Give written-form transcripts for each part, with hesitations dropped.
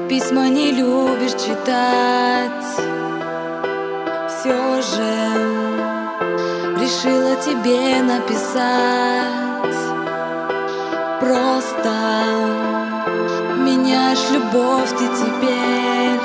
письма не любишь читать. Все же решила тебе написать. Просто меняешь любовь ты теперь.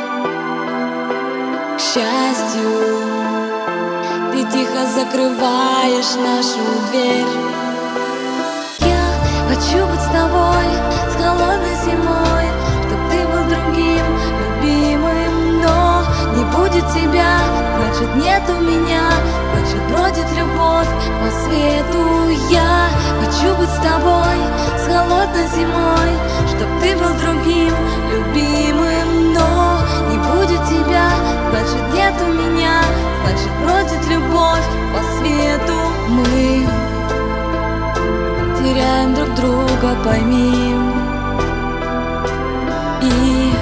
К счастью, ты тихо закрываешь нашу дверь. Я хочу быть с тобой, с холодной зимой, чтоб ты был другим, любимым. Но не будет тебя, значит нету меня, значит бродит любовь по свету. Я хочу быть с тобой, с холодной зимой, чтоб ты был другим, любимым. Но не будет тебя, значит нету меня, значит бродит любовь по свету. Мы теряем друг друга, пойми. И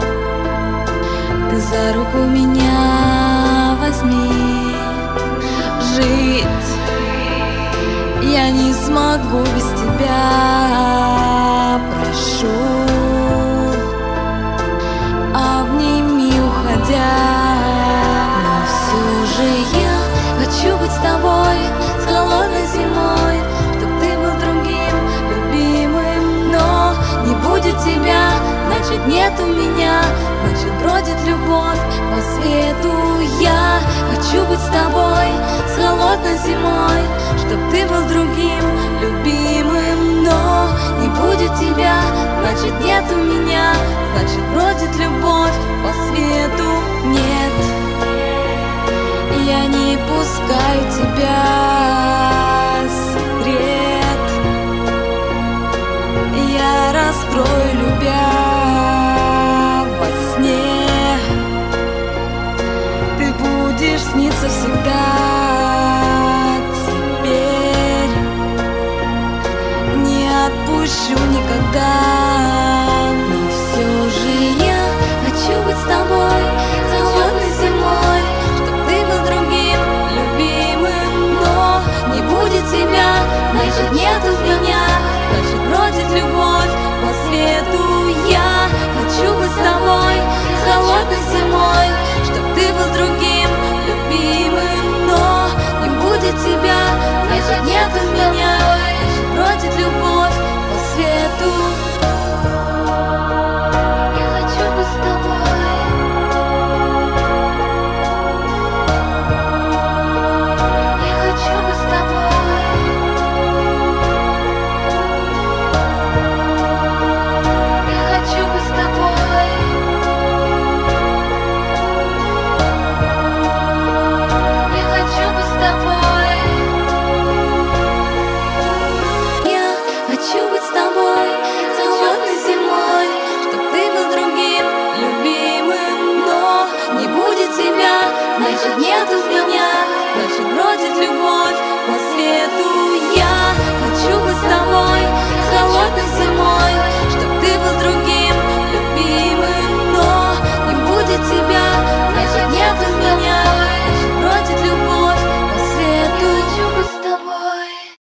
ты за руку меня возьми. Жить я не смогу без тебя. Прошу, обними, уходя. Но все же я хочу быть с тобой, с холодной зимой, чтоб ты был другим, любимым. Но не будет тебя, значит нету меня, значит бродит любовь по свету. Я хочу быть с тобой, с холодной зимой, чтоб ты был другим, любимым. Но не будет тебя, значит нету меня, значит бродит любовь по свету. Нет, я не пускаю тебя.